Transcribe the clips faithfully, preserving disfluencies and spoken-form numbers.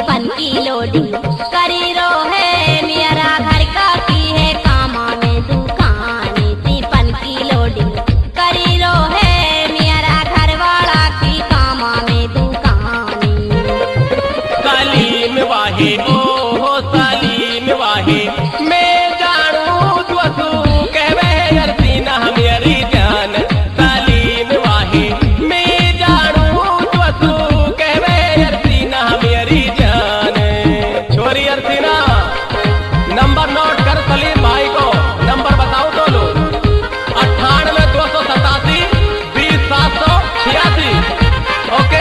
पन की लोडिंग करी रो है मेरा घर का की है कामा में दुकान पन की लोडिंग करी रो है मेरा घर वाला की कामा में दुकान सालीम वाहे ओ हो सालीम वाहे मैं जानू द्वसू कहवे अरसीना मेरी जान सालीम वाहे मैं जानू द्वसू कहवे अरसीना मेरी जान छोरी अरसीना नंबर नोट कर सलीम भाई को नंबर बताऊं तो लो अट्ठानवे दो सौ सतासी बीस सात सौ छियासी ओके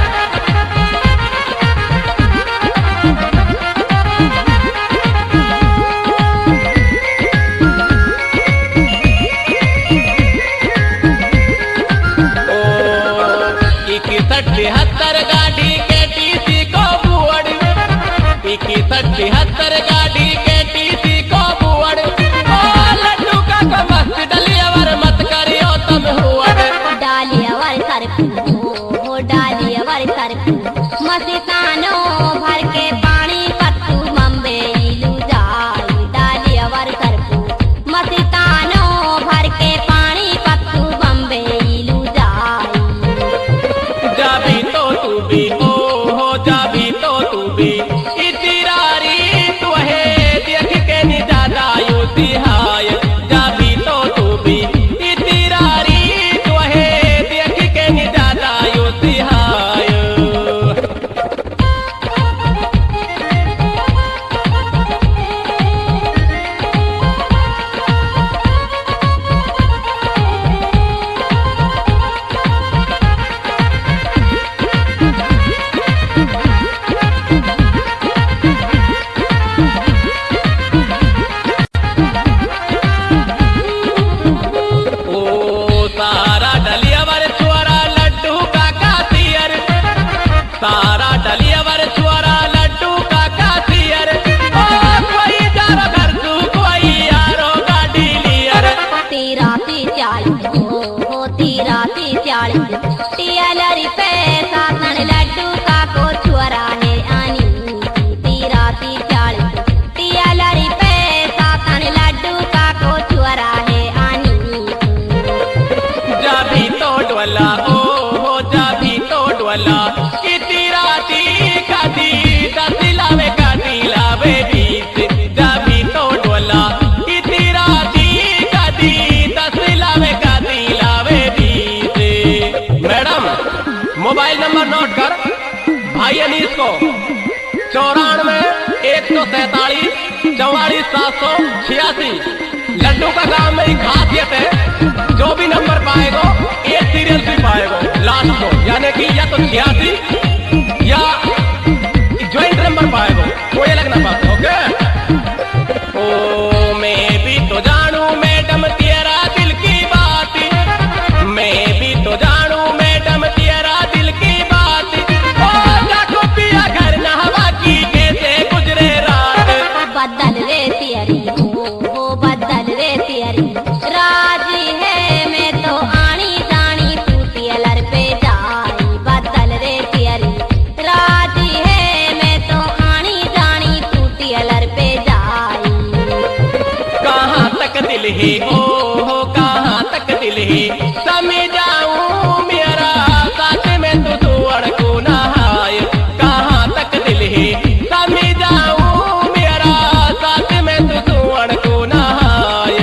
तिहत्तर गाड़ी के टीसी को बुअड़ इक्कीसठ तिहत्तर गाड़ी के टीसी को बुअड़ ओ लड्डू का को मस्त डलियावर मत करियो तुम हुअड़ डालियावर सरकू हो डालियावर सरकू मस्तानो भर के पानी पत्तू मम्बे इलू जाई डालियावर सरकू मस्तानो भर के पानी पत्तू मम्बे इलू जाई जाबी तो तू भी ओ हो जाबी तो तू भी इतिरारी तू है देख के नि दादा यू तिहाय जाबी तो तू भी इतिरारी तू है देख के नि दादा यू तिहाय सारा डलियावर छुआरा लड्डू का कासियर ओ कोई जारो घर तू कोई यारो गाड़ी लियर तेरा ती चालीस हो हो तेरा ती चालीस टियालरी पैसा तन लड्डू का को छुआरा है आनी तेरा ती चालीस टियालरी पैसा तन लड्डू का को छुआरा है आनी जाबी तो डोला ओ हो जाबी तो डोला लावे काटी लावे बीस जाबी तो डोला इतिरा दी काटी दस लावे काटी लावे बीस मैडम मोबाइल नंबर नोट कर भाई अनीस को चौरानवे एक सौ सैतालीस चौवालीस सात सौ छियासी लड्डू का काम में खासियत है जो भी नंबर पाएगा एक सीरियल भी पाएगा लास्ट को यानी कि या तो छियासी या ज्वाइंट नंबर पाएगा कोई अलग ना बात ओके ओ मैं भी तो जानू मैडम तेरा दिल की बात मैं भी तो जानू मैडम तेरा दिल की बात ओ जाको पिया घर नहवा की कैसे गुजरे रात बदल रे तेरी हो हो बदल रे तेरी राजी है मैं तो आनी जानी तू तियलर पे जाई बदल रे तेरी राजी है मैं तो आनी जानी तू तियलर पे जाई कहाँ तक दिल है ओ हो कहाँ तक दिल है समझाऊं मेरा साथ में तू सुअड़ को नहाय कहाँ तक दिल है समझाऊं मेरा साथ में तू सुअड़ को नहाय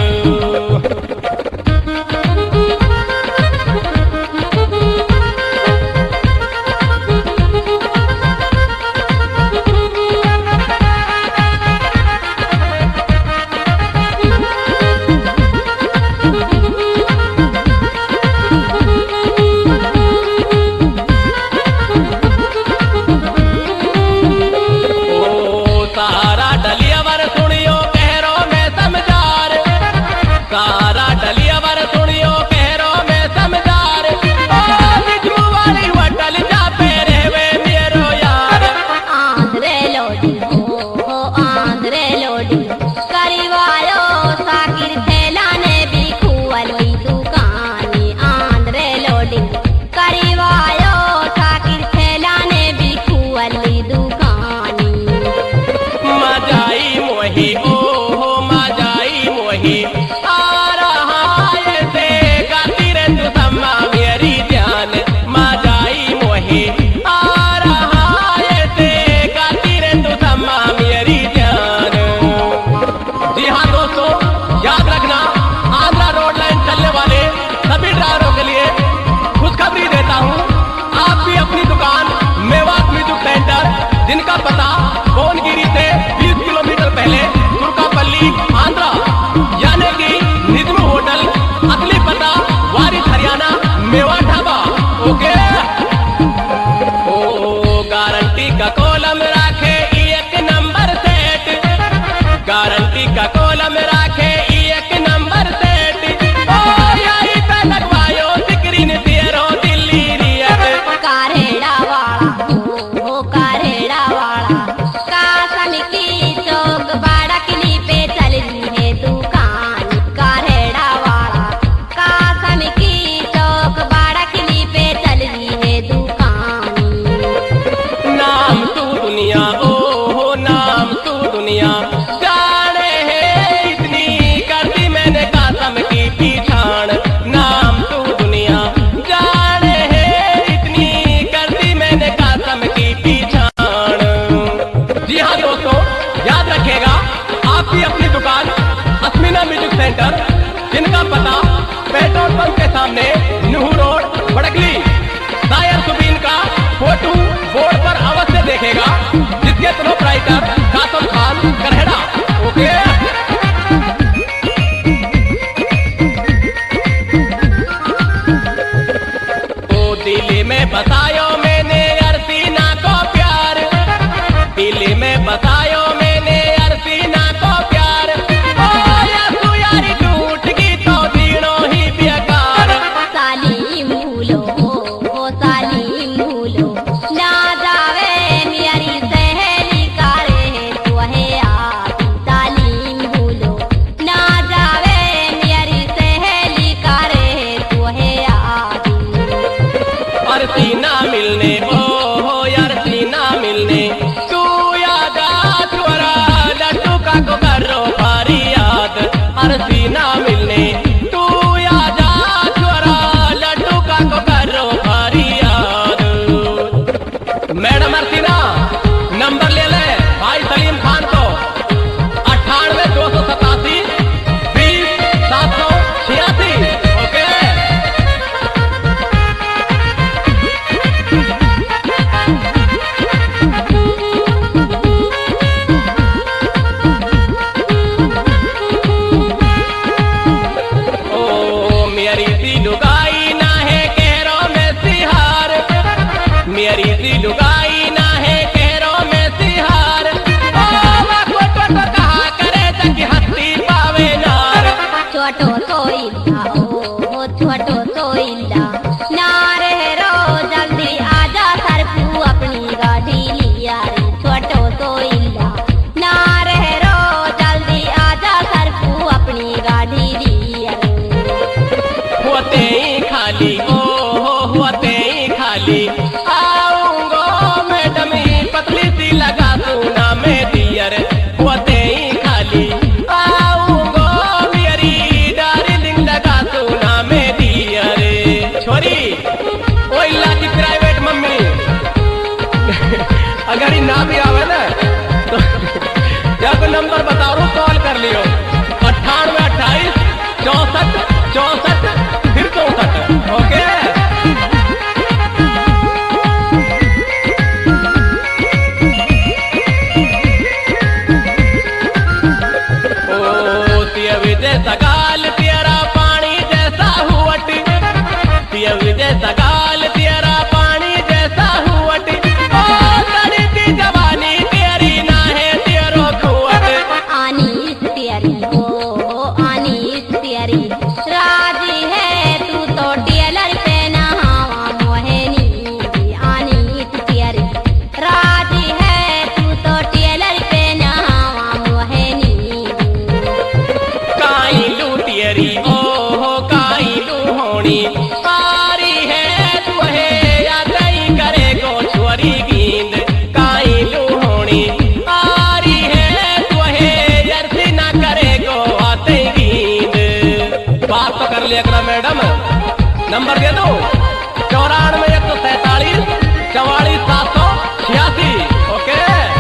वाला कासन की चौक बाड़ा किली पे चल रही है दुकान कारेड़ा वाला कासन की चौक बाड़ा किली पे चल रही है दुकान। नाम तू दुनिया ओ हो नाम तू दुनिया जाने है इतनी कर दी मैंने कासम की पीछाण। नाम तू दुनिया जाने है इतनी कर दी मैंने कासम की पीछाण। जी हाँ दोस्तों, याद रखिएगा आपकी अपनी दुकान अस्मिना म्यूजिक सेंटर, जिनका पता पेट्रोल पंप के सामने न्यू रोड बड़कली। शायर सुबीन का फोटो बोर्ड पर अवश्य देखेगा, जिसके प्रोपराइटर कासम खान करहेड़ा। ओके, ओ दिल्ली में बसायो मैंने अरसीना को प्यार, दिल्ली में बसायो मैंने अरसीना को प्यार। ओ यसु यारी टूट गई तो दीनों ही बेकार। साली भूलो हो साली भूलो ना जावे मेरी सहेली कारे तो है आती। साली भूलो ना जावे मेरी सहेली कारे तो है आती। अरसीना मिलने ओ हो अरसीना मिलने तू याद आ छोरा लड्डू का को करो भारी याद। अरसीना मिलने तू याद आ छोरा लड्डू का को करो भारी याद। मैडम अरसीना नंबर ले ले भाई सलीम खान को अट्ठानवे दो सौ सतासी बीस सात सौ छियासी। ओके, ओ मेरी सी लुगाई ना है कहरों में सिहार, मेरी सी लुगाई ना है कहरों में सिहार। ओ वाको टोटो कहा करे तक हस्ती पावे नार। छोटो तो इल्ला ओ छोटो तो इल्ला ना रहे रो जल्दी आजा सरपू अपनी गाड़ी लिया रे। छोटो तो इल्ला ना रहे रो जल्दी आजा सरपू अपनी गाड़ी लिया रे। होते ही खाली ओ हो होते ही खाली आऊंगो मैडम ही पतली सी लगा सुना में दियर। होते ही खाली आऊंगो मेरी डार्लिंग लगा सुना में दियर। छोरी ओ इल्ला की प्राइवेट मम्मी अगर ही ना भी आवे ना तो जब नंबर बता रू कॉल कर लियो अट्ठानवे अट्ठाईस चौसठ चौसठ फिर चौसठ। ओके, ओ तिया विजय सगाल तेरा पानी जैसा हुवट, तिया विजय सगाल तेरा पानी जैसा हुवट। ओ तड़ती जवानी तेरी ना है तेरो खुवट। आनी तेरी ओ आनी तेरी राजी है तू तो टेलर पे नहावा मोहिनी। आनी तेरी राजी है तू तो टेलर पे नहावा मोहिनी। काई लू तेरी ओ हो काई लू होनी पारी है तू है या तई करे गो छोरी गींद। काई लू होनी पारी है तू है जर्सी ना करे गो आते गींद। बात तो कर लिया करा मैडम, नंबर दे दो चौरानवे एक सौ सैतालीस चौवालीस सात सौ छियासी। ओके,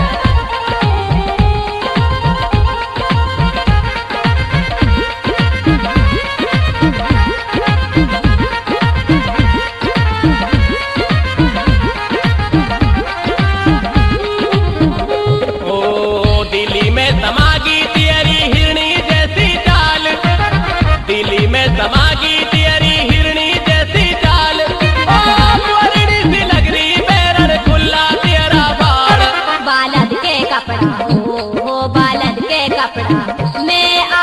ओ दिल्ली में समागी तेरी हिरणी जैसी चाल, दिल्ली में समागी तेरी हिरणी जैसी चाल। ओ मोरनी सी लग रही पैरन खुला तेरा बाल। बालद के कपड़ा हो हो बालद के कपड़ा मैं